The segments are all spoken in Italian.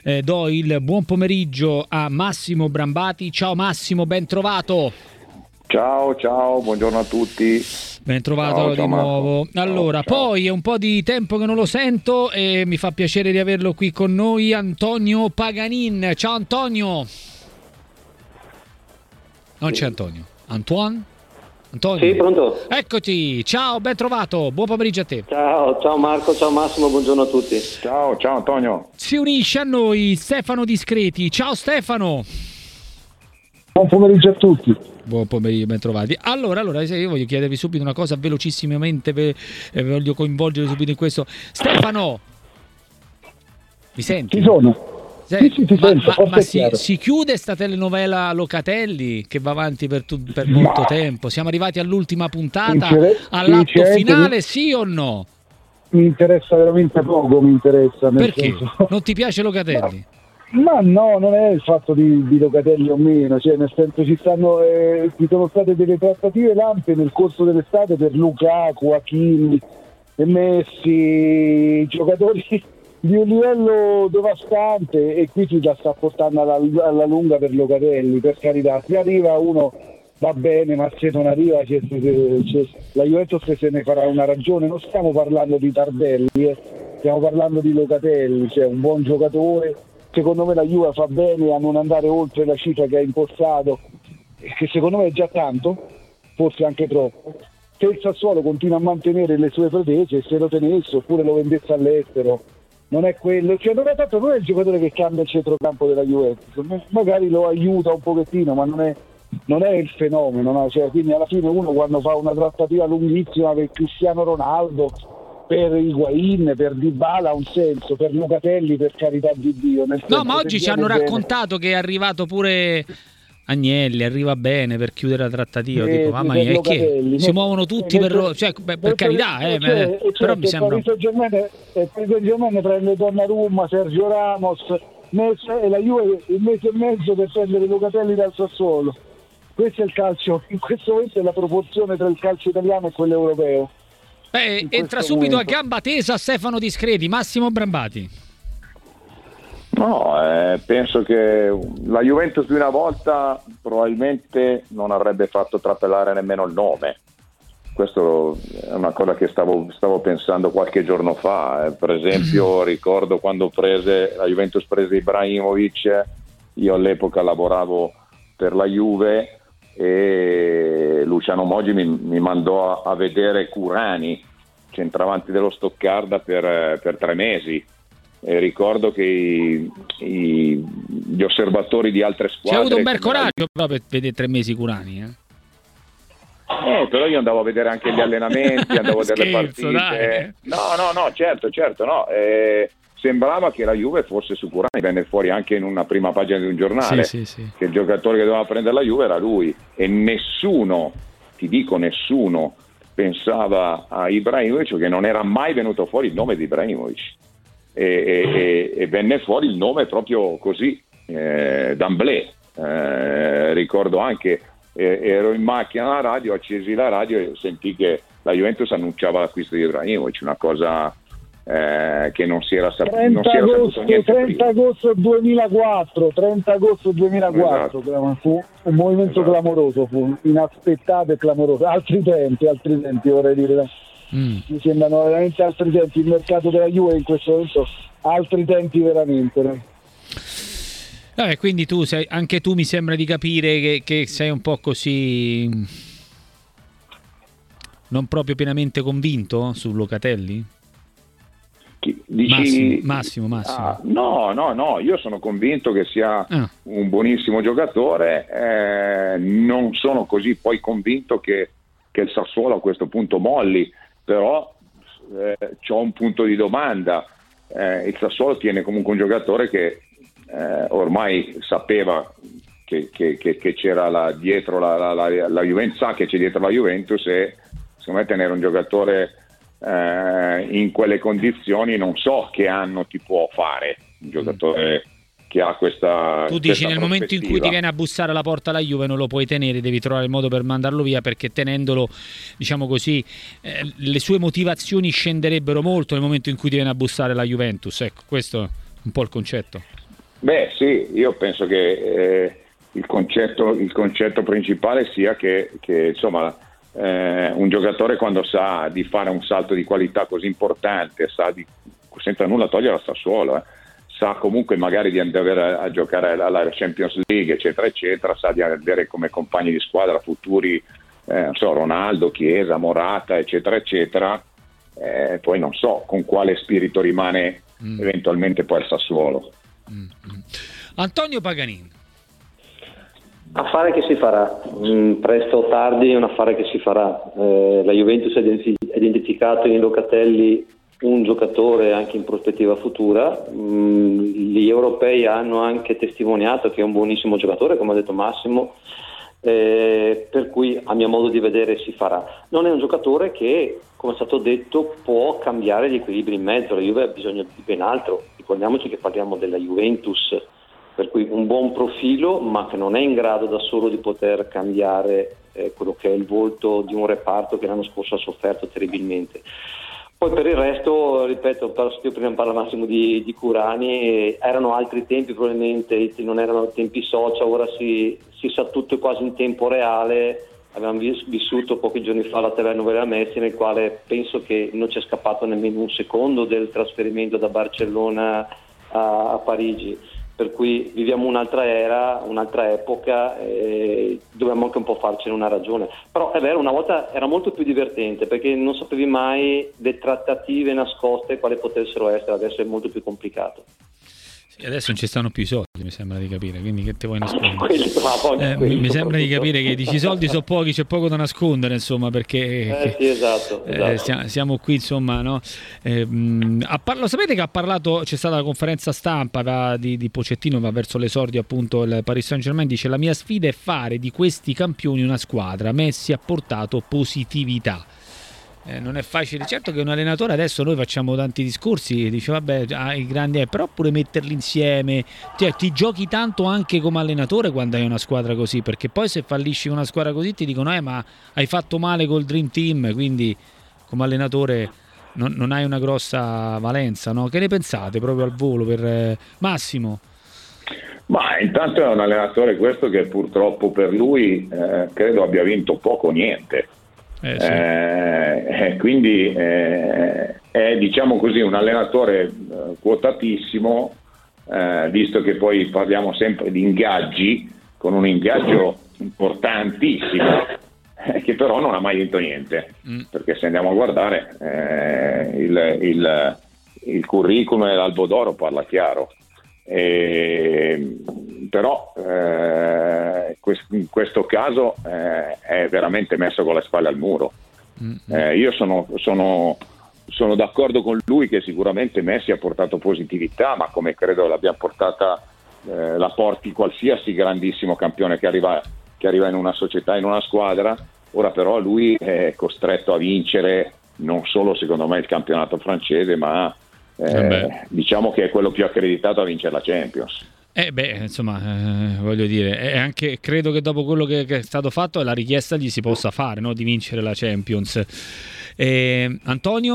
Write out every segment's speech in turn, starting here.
do il buon pomeriggio a Massimo Brambati. Ciao Massimo, ben trovato. Ciao, buongiorno a tutti. Ben trovato di nuovo. Allora, ciao. Poi è un po' di tempo che non lo sento e mi fa piacere di averlo qui con noi, Antonio Paganin. Ciao Antonio. Non c'è Antonio. Antoine? Antonio? Sì, pronto. Eccoti, ciao, ben trovato, buon pomeriggio a te. Ciao Marco, ciao Massimo, buongiorno a tutti. Ciao Antonio. Si unisce a noi Stefano Discreti. Ciao Stefano. Buon pomeriggio a tutti. Buon pomeriggio, ben trovati. Allora, io voglio chiedervi subito una cosa velocissimamente, voglio coinvolgere subito in questo. Stefano, mi senti? Ci sono. Sì, ti sento, ma si chiude sta telenovela Locatelli che va avanti per molto tempo? Siamo arrivati all'ultima puntata, all'atto finale, sì o no? Mi interessa veramente poco, Perché? Non ti piace Locatelli? Ma no, non è il fatto di Locatelli o meno, cioè nel senso ci sono state delle trattative lampe nel corso dell'estate per Lukaku, Hakimi e Messi, giocatori di un livello devastante, e qui ci la sta portando alla lunga per Locatelli. Per carità, se arriva uno va bene, ma se non arriva la Juventus se ne farà una ragione. Non stiamo parlando di Tardelli, stiamo parlando di Locatelli, cioè un buon giocatore. Secondo me la Juve fa bene a non andare oltre la cifra che ha impostato, che secondo me è già tanto, forse anche troppo. Se il Sassuolo continua a mantenere le sue pretese, se lo tenesse oppure lo vendesse all'estero, non è quello, cioè non è il giocatore che cambia il centrocampo della Juventus, magari lo aiuta un pochettino, ma non è il fenomeno, no? Cioè, quindi alla fine uno quando fa una trattativa lunghissima per Cristiano Ronaldo, per Higuain, per Dybala ha un senso, per Locatelli per carità di Dio. No, ma oggi ci hanno raccontato che è arrivato pure Agnelli, arriva bene per chiudere la trattativa. Dico, mamma mia, si muovono tutti per carità, però mi sembra. Il Saint-Germain prende Donnarumma, Sergio Ramos, e la Juve un mese e mezzo per prendere Locatelli dal Sassuolo. Questo è il calcio, in questo momento è la proporzione tra il calcio italiano e quello europeo. Entra subito a gamba tesa Stefano Discreti. Massimo Brambati. No, penso che la Juventus di una volta probabilmente non avrebbe fatto trapelare nemmeno il nome. Questo è una cosa che stavo pensando qualche giorno fa. Per esempio ricordo quando la Juventus prese Ibrahimovic, io all'epoca lavoravo per la Juve e Luciano Moggi mi mandò a vedere Curani, centravanti dello Stoccarda, per 3 mesi. E ricordo che gli osservatori di altre squadre... C'è avuto un bel coraggio però per vedere 3 mesi Curani, però io andavo a vedere anche gli allenamenti, andavo a vedere le partite. Dai. No, certo, no. Sembrava che la Juve fosse su Curani, venne fuori anche in una prima pagina di un giornale, sì. che il giocatore che doveva prendere la Juve era lui, e nessuno pensava a Ibrahimovic, che non era mai venuto fuori il nome di Ibrahimovic, e venne fuori il nome proprio così, d'emblée. Ricordo anche, ero in macchina alla radio, accesi la radio e sentì che la Juventus annunciava l'acquisto di Ibrahimovic, una cosa che non si era saputo niente 30 agosto 2004 Esatto. Fu un movimento clamoroso, fu inaspettato e clamoroso. Altri tempi vorrei dire. Mi sembrano veramente altri tempi. Il mercato della Juve in questo momento altri tempi veramente. Quindi anche tu mi sembra di capire che sei un po' così, non proprio pienamente convinto su Locatelli? Massimo. No, io sono convinto che sia un buonissimo giocatore, non sono così poi convinto che il Sassuolo a questo punto molli, però c'ho un punto di domanda. Il Sassuolo tiene comunque un giocatore che ormai sapeva che c'era dietro la Juventus, sa che c'è dietro la Juventus, e secondo me tenere un giocatore in quelle condizioni non so che anno ti può fare un giocatore che ha questa... Tu dici nel momento in cui ti viene a bussare alla porta la Juve non lo puoi tenere, devi trovare il modo per mandarlo via, perché tenendolo, diciamo così, le sue motivazioni scenderebbero molto nel momento in cui ti viene a bussare la Juventus. Ecco, questo è un po' il concetto. Beh sì, io penso che il concetto principale sia che insomma un giocatore, quando sa di fare un salto di qualità così importante, senza nulla togliere al Sassuolo, sa comunque magari di andare a giocare alla Champions League, eccetera eccetera, sa di avere come compagni di squadra futuri Ronaldo, Chiesa, Morata, eccetera eccetera, poi non so con quale spirito rimane eventualmente poi al Sassuolo. Antonio Paganin. Affare che si farà, presto o tardi è un affare che si farà. La Juventus ha identificato in Locatelli un giocatore anche in prospettiva futura. Gli europei hanno anche testimoniato che è un buonissimo giocatore, come ha detto Massimo, per cui a mio modo di vedere si farà. Non è un giocatore che, come è stato detto, può cambiare gli equilibri in mezzo. La Juve ha bisogno di ben altro. Ricordiamoci che parliamo della Juventus, per cui un buon profilo, ma che non è in grado da solo di poter cambiare quello che è il volto di un reparto che l'anno scorso ha sofferto terribilmente. Poi per il resto, ripeto, prima parla Massimo di Curani, erano altri tempi probabilmente, non erano tempi social, ora si sa tutto quasi in tempo reale. Avevamo vissuto pochi giorni fa la telenovela Messi, nel quale penso che non ci è scappato nemmeno un secondo del trasferimento da Barcellona a Parigi. Per cui viviamo un'altra era, un'altra epoca, e dobbiamo anche un po' farcene una ragione. Però è vero, una volta era molto più divertente perché non sapevi mai le trattative nascoste quali potessero essere, adesso è molto più complicato. Sì, adesso non ci stanno più i soldi, mi sembra di capire, quindi che te vuoi nascondere? Mi sembra di capire che dici i soldi sono pochi, c'è poco da nascondere, insomma, perché sì, esatto. Siamo qui, insomma, no? Sapete che ha parlato, c'è stata la conferenza stampa di Pochettino, va verso l'esordio appunto il Paris Saint-Germain, dice: la mia sfida è fare di questi campioni una squadra, Messi ha portato positività. Non è facile, certo che un allenatore, adesso noi facciamo tanti discorsi, dice vabbè i grandi, però pure metterli insieme, cioè, ti giochi tanto anche come allenatore quando hai una squadra così, perché poi se fallisci una squadra così ti dicono ma hai fatto male col Dream Team, quindi come allenatore non hai una grossa valenza, no? Che ne pensate proprio al volo per Massimo? Ma intanto è un allenatore questo che purtroppo per lui credo abbia vinto poco o niente. Sì. Quindi è, diciamo così, un allenatore quotatissimo, visto che poi parliamo sempre di ingaggi, con un ingaggio importantissimo, che però non ha mai vinto niente, perché se andiamo a guardare il curriculum e l'albo d'oro parla chiaro. Però in questo caso è veramente messo con le spalle al muro. Io sono d'accordo con lui che sicuramente Messi ha portato positività, ma come credo l'abbia portata la porti qualsiasi grandissimo campione che arriva in una società, in una squadra. Ora però lui è costretto a vincere non solo secondo me il campionato francese, ma diciamo che è quello più accreditato a vincere la Champions. Voglio dire, è anche, credo che dopo quello che è stato fatto la richiesta gli si possa fare, no? Di vincere la Champions. Antonio?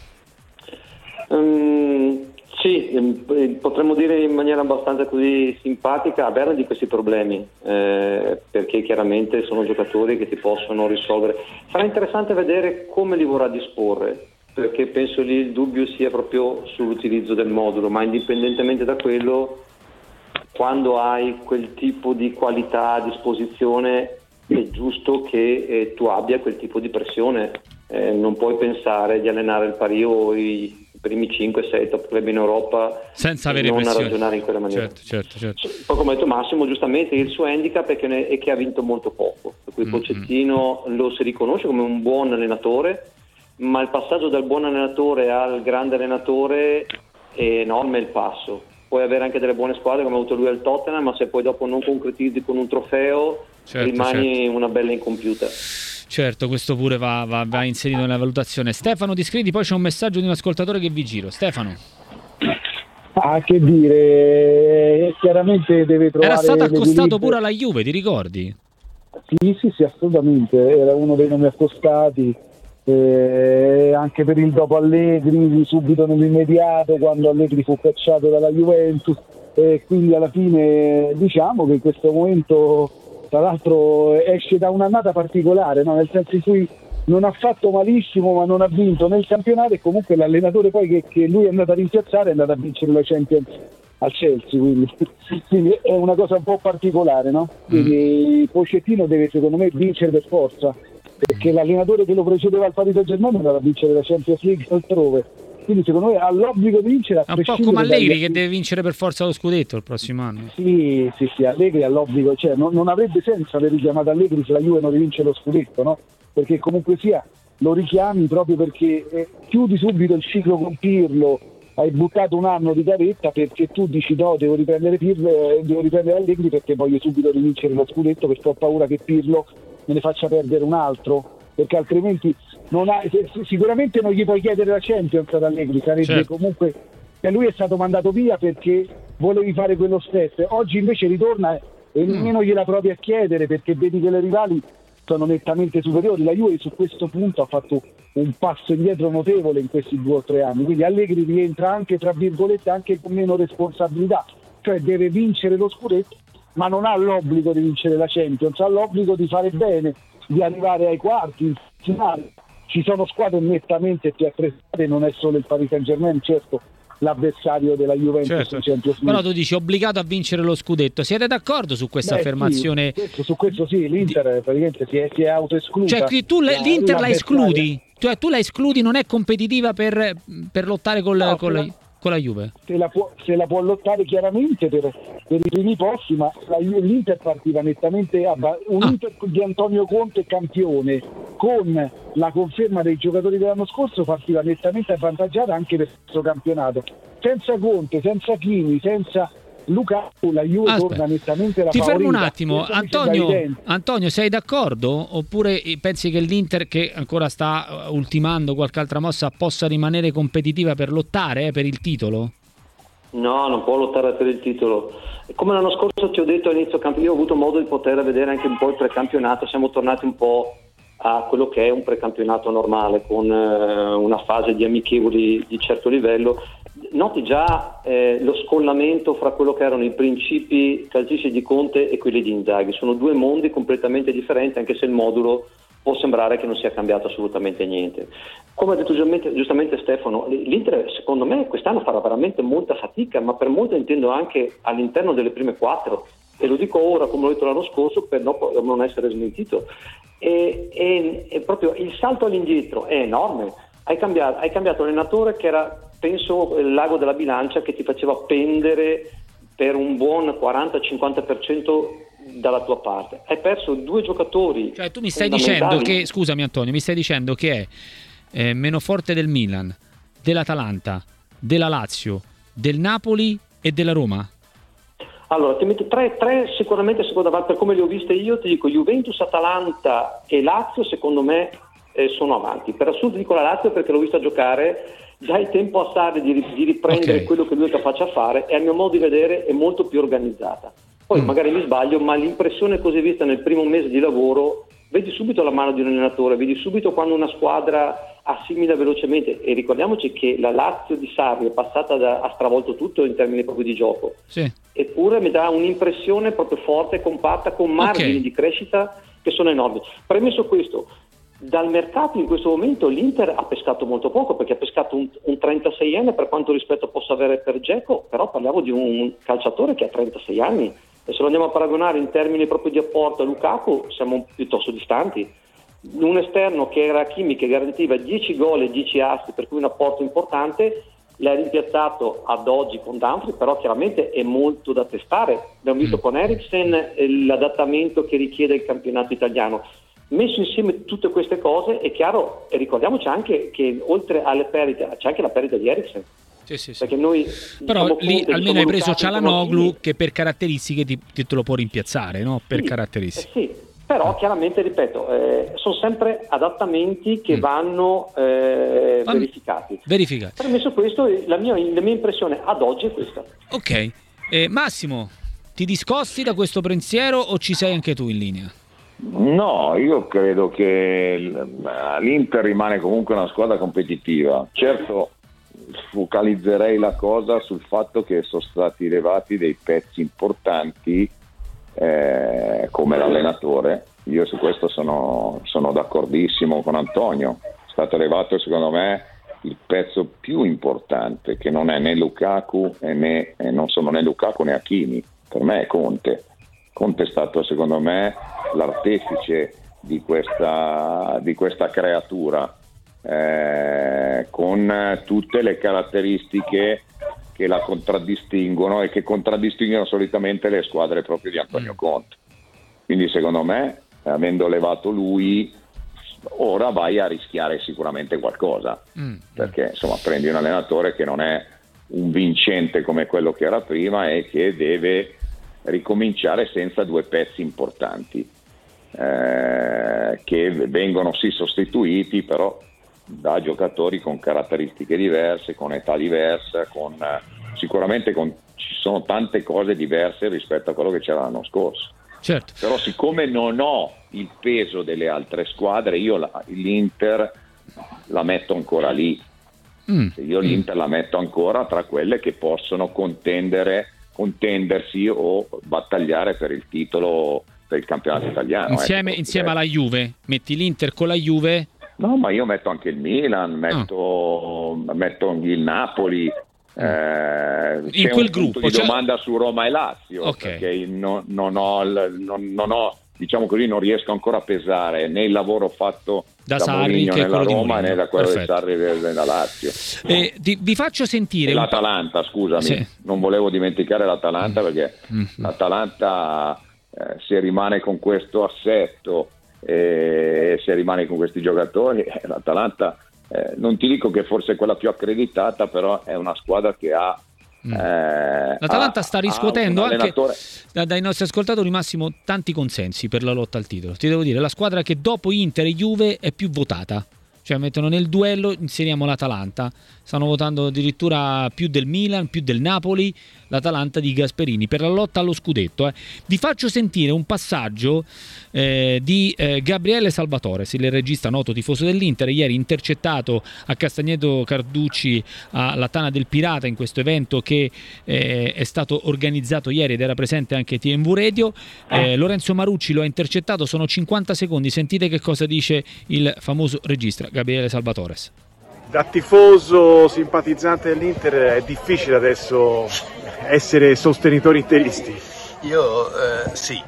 Sì, potremmo dire in maniera abbastanza così simpatica, averne di questi problemi, perché chiaramente sono giocatori che ti possono risolvere. Sarà interessante vedere come li vorrà disporre, perché penso lì il dubbio sia proprio sull'utilizzo del modulo, ma indipendentemente da quello, quando hai quel tipo di qualità a disposizione è giusto che tu abbia quel tipo di pressione. Non puoi pensare di allenare il Paris o i primi 5-6 top club in Europa senza avere non pressione, ragionare in quella maniera. Certo. Poi, come ha detto Massimo giustamente, il suo handicap è che ha vinto molto poco, per cui Pochettino lo si riconosce come un buon allenatore, ma il passaggio dal buon allenatore al grande allenatore è enorme il passo. Puoi avere anche delle buone squadre come ha avuto lui al Tottenham, ma se poi dopo non concretizzi con un trofeo rimani una bella incompiuta. Certo, questo pure va inserito nella valutazione. Stefano Di Scritti, poi c'è un messaggio di un ascoltatore che vi giro. Stefano. Che dire, chiaramente deve trovare... Era stato accostato pure alla Juve, ti ricordi? Sì, assolutamente, era uno dei nomi accostati, anche per il dopo Allegri, subito nell'immediato, quando Allegri fu cacciato dalla Juventus. e quindi alla fine diciamo che in questo momento tra l'altro esce da un'annata particolare, no? Nel senso in cui non ha fatto malissimo ma non ha vinto nel campionato, e comunque l'allenatore poi che lui è andato a rimpiazzare è andato a vincere la Champions al Chelsea, quindi è una cosa un po' particolare, no? Quindi Pochettino deve secondo me vincere per forza, perché l'allenatore che lo precedeva al Paris Saint-Germain è andato a vincere la Champions League altrove, quindi secondo me ha l'obbligo di vincere, a un po' come Allegri che deve vincere per forza lo scudetto il prossimo anno. Sì, Allegri ha l'obbligo, cioè non avrebbe senso aver richiamato Allegri se la Juve non rivince lo scudetto, no? Perché comunque sia lo richiami proprio perché chiudi subito il ciclo con Pirlo, hai buttato un anno di gavetta perché tu dici no, devo riprendere Allegri perché voglio subito rivincere lo scudetto, perché ho paura che Pirlo me ne faccia perdere un altro, perché altrimenti sicuramente non gli puoi chiedere la Champions ad Allegri, sarebbe certo. Comunque lui è stato mandato via perché volevi fare quello stesso, oggi invece ritorna e nemmeno gliela provi a chiedere, perché vedi che le rivali sono nettamente superiori. La Juve su questo punto ha fatto un passo indietro notevole in questi 2 o 3 anni, quindi Allegri rientra anche tra virgolette anche con meno responsabilità, cioè deve vincere lo scudetto ma non ha l'obbligo di vincere la Champions, ha l'obbligo di fare bene, di arrivare ai quarti, in finale. Ci sono squadre nettamente più attrezzate, non è solo il Paris Saint-Germain, certo, l'avversario della Juventus, certo. Però tu dici obbligato a vincere lo scudetto, siete d'accordo su questa affermazione? Sì, su questo sì, l'Inter praticamente si è autoesclusa. Cioè tu l'Inter la escludi? Cioè tu la escludi, non è competitiva per lottare con la Juve? Se la può lottare chiaramente per i primi posti, ma l'Inter partiva nettamente un Inter di Antonio Conte campione, con la conferma dei giocatori dell'anno scorso partiva nettamente avvantaggiata anche per questo campionato. Senza Conte, senza Chini, senza Lukaku, la Juve torna nettamente la favorita. Ti fermo un attimo, Antonio, sei d'accordo? Oppure pensi che l'Inter, che ancora sta ultimando qualche altra mossa, possa rimanere competitiva per lottare per il titolo? No, non può lottare per il titolo. Come l'anno scorso ti ho detto all'inizio campionato, io ho avuto modo di poter vedere anche un po' il precampionato, siamo tornati un po' a quello che è un precampionato normale, con una fase di amichevoli di certo livello. Noti già lo scollamento fra quello che erano i principi calcistici di Conte e quelli di Inzaghi. Sono 2 mondi completamente differenti, anche se il modulo può sembrare che non sia cambiato assolutamente niente. Come ha detto giustamente Stefano, l'Inter secondo me quest'anno farà veramente molta fatica, ma per molto intendo anche all'interno delle prime 4, e lo dico ora come l'ho detto l'anno scorso per non essere smentito. E proprio il salto all'indietro è enorme. Hai cambiato allenatore che era, penso, il l'ago della bilancia che ti faceva pendere per un buon 40-50% dalla tua parte. Hai perso 2 giocatori. Cioè tu mi stai dicendo che, scusami Antonio, mi stai dicendo che è meno forte del Milan, dell'Atalanta, della Lazio, del Napoli e della Roma? Allora, ti metto 3 sicuramente secondo me, per come le ho viste io, ti dico Juventus, Atalanta e Lazio secondo me sono avanti. Per assurdo dico la Lazio perché l'ho vista giocare, già il tempo a Sarri di riprendere quello che lui è capace a fare, e a mio modo di vedere è molto più organizzata. Poi magari mi sbaglio, ma l'impressione così vista nel primo mese di lavoro, vedi subito la mano di un allenatore, vedi subito quando una squadra assimila velocemente, e ricordiamoci che la Lazio di Sarri è passata ha stravolto tutto in termini proprio di gioco, eppure mi dà un'impressione proprio forte e compatta, con margini di crescita che sono enormi. Premesso questo, dal mercato in questo momento l'Inter ha pescato molto poco, perché ha pescato un 36enne, per quanto rispetto possa avere per Dzeko, però parliamo di un calciatore che ha 36 anni, e se lo andiamo a paragonare in termini proprio di apporto a Lukaku siamo piuttosto distanti. Un esterno che era Hakimi, che garantiva 10 gol e 10 assi, per cui un apporto importante, l'ha rimpiazzato ad oggi con Dumfries, però chiaramente è molto da testare. Abbiamo visto con Eriksen l'adattamento che richiede il campionato italiano. Messo insieme tutte queste cose è chiaro, e ricordiamoci anche che oltre alle perdite c'è anche la perdita di Eriksen. Sì. Perché noi, però lì almeno hai preso Çalhanoğlu, che per caratteristiche ti te lo può rimpiazzare, no? Per caratteristiche. Sì, però chiaramente, ripeto, sono sempre adattamenti che vanno verificati. Premesso questo, la mia impressione ad oggi è questa. Ok. Massimo, ti discosti da questo pensiero o ci sei anche tu in linea? No, io credo che l'Inter rimane comunque una squadra competitiva. Certo, focalizzerei la cosa sul fatto che sono stati levati dei pezzi importanti come l'allenatore. Io su questo sono d'accordissimo con Antonio. È stato levato secondo me il pezzo più importante, che non è né Lukaku e non sono né Lukaku né Hakimi. Per me è Conte. Conte è stato secondo me l'artefice di questa creatura, con tutte le caratteristiche che la contraddistinguono e che contraddistinguono solitamente le squadre proprio di Antonio Conte. Quindi secondo me, avendo levato lui, ora vai a rischiare sicuramente qualcosa, perché insomma prendi un allenatore che non è un vincente come quello che era prima e che deve ricominciare senza due pezzi importanti, che vengono sì sostituiti, però da giocatori con caratteristiche diverse, con età diverse, sicuramente ci sono tante cose diverse rispetto a quello che c'era l'anno scorso. Certo. Però siccome non ho il peso delle altre squadre, io l'Inter la metto ancora lì. Io l'Inter la metto ancora tra quelle che possono contendersi o battagliare per il titolo per il campionato italiano. Insieme alla Juve, metti l'Inter con la Juve? No, ma io metto anche il Milan, metto il Napoli. In quel gruppo di domanda su Roma e Lazio, perché non ho, diciamo così, non riesco ancora a pesare né il lavoro fatto da Sarri Mourinho nella Roma né da quello di Sarri nella Lazio. Vi faccio sentire l'Atalanta, scusami, sì. Non volevo dimenticare l'Atalanta, perché l'Atalanta, se rimane con questo assetto e se rimane con questi giocatori, l'Atalanta, non ti dico che forse è quella più accreditata, però è una squadra che ha l'Atalanta sta riscuotendo anche dai nostri ascoltatori, Massimo, tanti consensi per la lotta al titolo. Ti devo dire, la squadra che dopo Inter e Juve è più votata, cioè mettono nel duello, inseriamo l'Atalanta, stanno votando addirittura più del Milan, più del Napoli, l'Atalanta di Gasperini per la lotta allo scudetto. Vi faccio sentire un passaggio di Gabriele Salvatores, il regista noto tifoso dell'Inter, ieri intercettato a Castagneto Carducci alla Tana del Pirata, in questo evento che è stato organizzato ieri ed era presente anche TMV Radio. Lorenzo Marucci lo ha intercettato, sono 50 secondi, sentite che cosa dice il famoso regista Gabriele Salvatores. Da tifoso simpatizzante dell'Inter è difficile adesso essere sostenitori interisti. Io sì,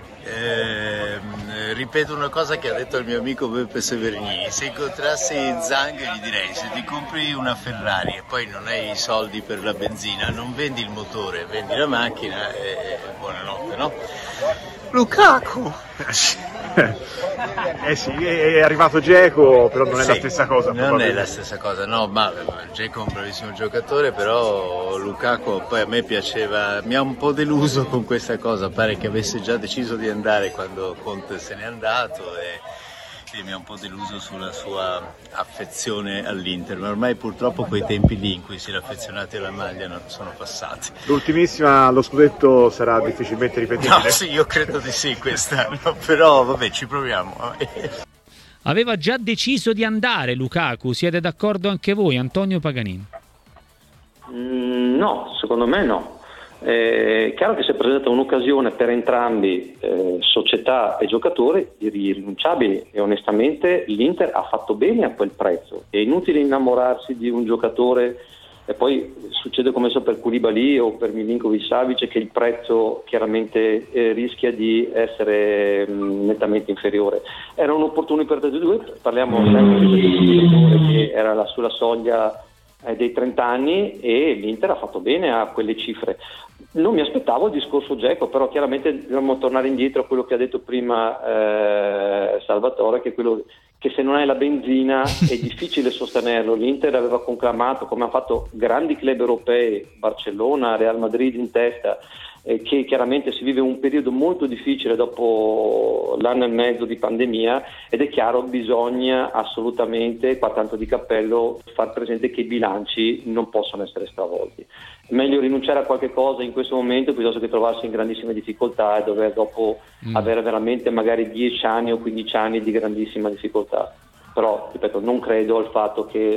ripeto una cosa che ha detto il mio amico Beppe Severgnini: se incontrassi Zhang gli direi: se ti compri una Ferrari e poi non hai i soldi per la benzina, non vendi il motore, vendi la macchina e buonanotte, no? Lukaku! Sì, è arrivato Dzeko, però non è la stessa cosa. Non è la stessa cosa, no, ma Dzeko è un bravissimo giocatore, però Lukaku poi a me piaceva, mi ha un po' deluso con questa cosa, pare che avesse già deciso di andare quando Conte se n'è andato e mi ha un po' deluso sulla sua affezione all'Inter, ma ormai purtroppo quei tempi lì in cui si era affezionati alla maglia non sono passati. L'ultimissima, lo scudetto sarà difficilmente ripetibile? No, sì, io credo di sì quest'anno, però vabbè, ci proviamo. Aveva già deciso di andare Lukaku, siete d'accordo anche voi, Antonio Paganini? No, secondo me no. È chiaro che si è presentata un'occasione per entrambi, società e giocatori, irrinunciabili, e onestamente l'Inter ha fatto bene a quel prezzo. È inutile innamorarsi di un giocatore e poi succede come per Koulibaly o per Milinkovic-Savic, che il prezzo chiaramente rischia di essere nettamente inferiore. Erano opportuni per tutti e due, parliamo sempre di un giocatore che era sulla soglia dei 30 anni e l'Inter ha fatto bene a quelle cifre. Non mi aspettavo il discorso Dzeko, però chiaramente dobbiamo tornare indietro a quello che ha detto prima Salvatore, che è quello che se non hai la benzina è difficile sostenerlo. L'Inter aveva conclamato, come hanno fatto grandi club europei, Barcellona, Real Madrid in testa, che chiaramente si vive un periodo molto difficile dopo l'anno e mezzo di pandemia, ed è chiaro, bisogna assolutamente, qua tanto di cappello, far presente che i bilanci non possono essere stravolti. È meglio rinunciare a qualche cosa in questo momento piuttosto che trovarsi in grandissime difficoltà e dover dopo avere veramente magari 10 anni o 15 anni di grandissima difficoltà. Però, ripeto, non credo al fatto che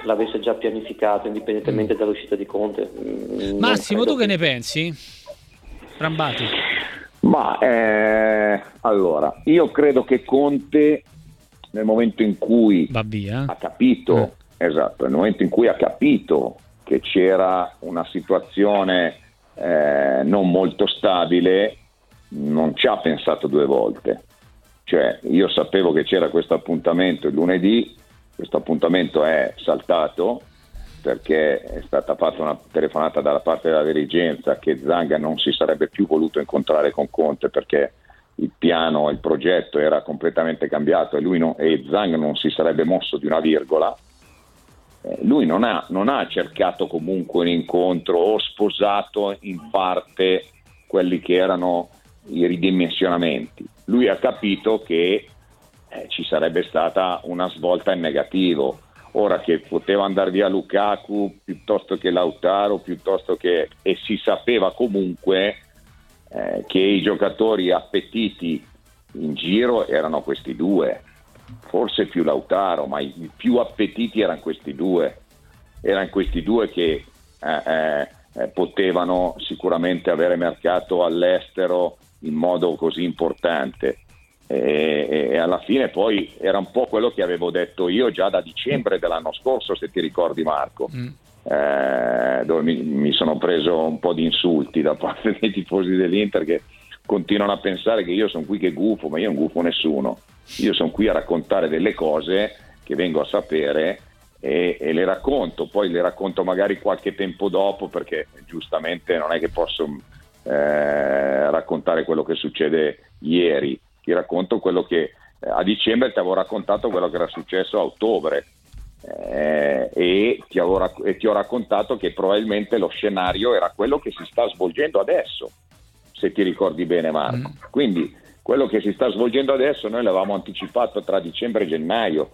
l'avesse già pianificato indipendentemente dall'uscita di Conte. Massimo, tu che ne pensi? Rambati. Ma allora, io credo che Conte, nel momento in cui va via, ha capito, esatto, nel momento in cui ha capito che c'era una situazione non molto stabile, non ci ha pensato due volte. Cioè, io sapevo che c'era questo appuntamento il lunedì, questo appuntamento è saltato perché è stata fatta una telefonata dalla parte della dirigenza che Zhang non si sarebbe più voluto incontrare con Conte perché il piano, il progetto era completamente cambiato e Zhang non si sarebbe mosso di una virgola. Lui non ha cercato comunque un incontro o sposato in parte quelli che erano i ridimensionamenti. Lui ha capito che ci sarebbe stata una svolta in negativo. Ora che poteva andare via Lukaku piuttosto che Lautaro, e si sapeva comunque che i giocatori appetiti in giro erano questi due, forse più Lautaro, ma i più appetiti erano questi due che potevano sicuramente avere mercato all'estero in modo così importante. E alla fine poi era un po' quello che avevo detto io già da dicembre dell'anno scorso, se ti ricordi, Marco, dove mi sono preso un po' di insulti da parte dei tifosi dell'Inter che continuano a pensare che io sono qui che gufo, ma io non gufo nessuno, io sono qui a raccontare delle cose che vengo a sapere e le racconto, poi le racconto magari qualche tempo dopo perché giustamente non è che posso raccontare quello che succede ieri. Ti racconto quello che a dicembre ti avevo raccontato quello che era successo a ottobre e ti ho raccontato che probabilmente lo scenario era quello che si sta svolgendo adesso, se ti ricordi bene, Marco. Quindi quello che si sta svolgendo adesso noi l'avevamo anticipato tra dicembre e gennaio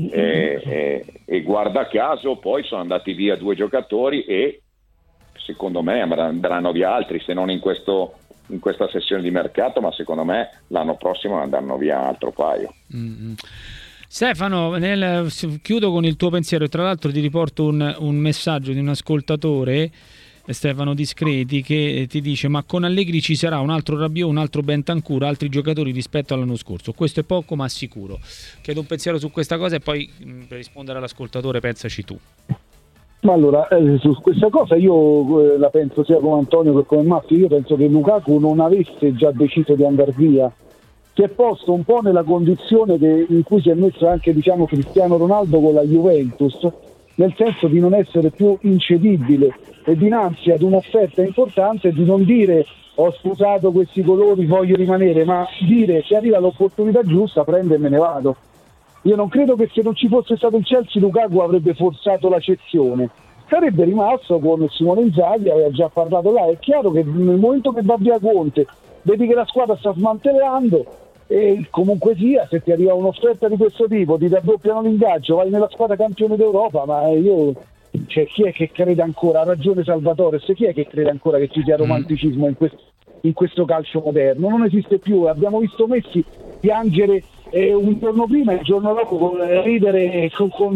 e guarda caso poi sono andati via due giocatori e secondo me andranno via altri, se non in questa sessione di mercato, ma secondo me l'anno prossimo andranno via un altro paio. Stefano, chiudo con il tuo pensiero e tra l'altro ti riporto un messaggio di un ascoltatore, Stefano Discreti, che ti dice: ma con Allegri ci sarà un altro Rabiot, un altro Bentancur, altri giocatori rispetto all'anno scorso, questo è poco ma sicuro. Chiedo un pensiero su questa cosa e poi per rispondere all'ascoltatore pensaci tu. Ma allora, su questa cosa io la penso sia come Antonio che come Massimo. Io penso che Lukaku non avesse già deciso di andare via, si è posto un po' nella condizione in cui si è messo anche, diciamo, Cristiano Ronaldo con la Juventus, nel senso di non essere più incedibile e dinanzi ad un'offerta importante di non dire ho sposato questi colori, voglio rimanere, ma dire se arriva l'opportunità giusta prendo e me ne vado. Io non credo che se non ci fosse stato il Chelsea Lukaku avrebbe forzato la cessione, sarebbe rimasto con Simone Inzaghi, aveva già parlato là. È chiaro che nel momento che va via Conte vedi che la squadra sta smantellando e comunque sia, se ti arriva un'offerta di questo tipo, ti raddoppiano l'ingaggio, vai nella squadra campione d'Europa, ma chi è che crede ancora, ha ragione Salvatore, chi è che crede ancora che ci sia romanticismo in questo calcio moderno? Non esiste più. Abbiamo visto Messi piangere un giorno prima e il giorno dopo ridere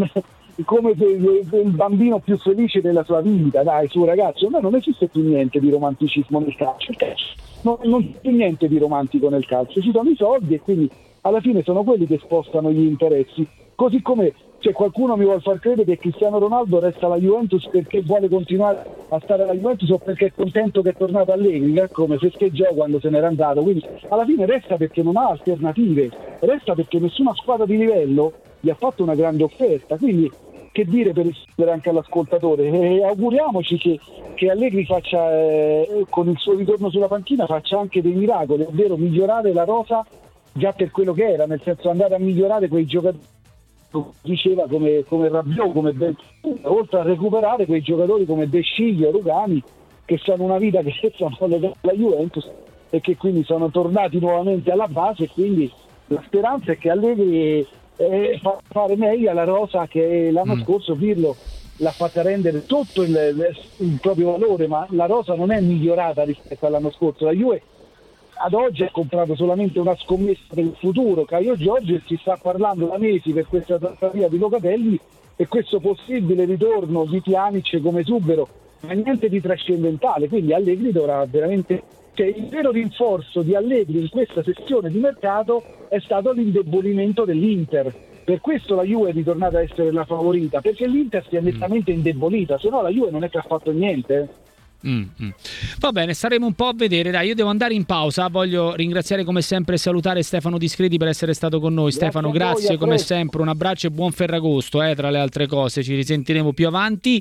come il bambino più felice della sua vita, dai, su ragazzo. Ma non esiste più niente di romanticismo nel calcio. Non c'è niente di romantico nel calcio, ci sono i soldi e quindi alla fine sono quelli che spostano gli interessi. Così come qualcuno mi vuole far credere che Cristiano Ronaldo resta alla Juventus perché vuole continuare a stare alla Juventus o perché è contento che è tornato Allegri, come festeggiò quando se n'era andato. Quindi alla fine resta perché non ha alternative, resta perché nessuna squadra di livello gli ha fatto una grande offerta. Quindi che dire per rispondere anche all'ascoltatore, auguriamoci che Allegri faccia con il suo ritorno sulla panchina faccia anche dei miracoli, ovvero migliorare la rosa già per quello che era, nel senso andare a migliorare quei giocatori, diceva, come Rabiot, come Bentancur, oltre a recuperare quei giocatori come De Sciglio, Rugani, che sono una vita che sono legati alla Juventus e che quindi sono tornati nuovamente alla base. E quindi la speranza è che Allegri fa fare meglio alla rosa che l'anno scorso Pirlo l'ha fatta rendere tutto il proprio valore, ma la rosa non è migliorata rispetto all'anno scorso. La Juve ad oggi ha comprato solamente una scommessa per il futuro, Caio Giorgio, e si sta parlando da mesi per questa trattativa di Locatelli e questo possibile ritorno di Pjanic come esubero, ma niente di trascendentale. Quindi Allegri dovrà veramente, cioè, il vero rinforzo di Allegri in questa sessione di mercato è stato l'indebolimento dell'Inter. Per questo la Juve è ritornata a essere la favorita, perché l'Inter si è nettamente indebolita, se no la Juve non è che ha fatto niente. Va bene, staremo un po' a vedere. Dai, io devo andare in pausa. Voglio ringraziare come sempre e salutare Stefano Discreti per essere stato con noi. Stefano, grazie come sempre, un abbraccio e buon Ferragosto, tra le altre cose. Ci risentiremo più avanti.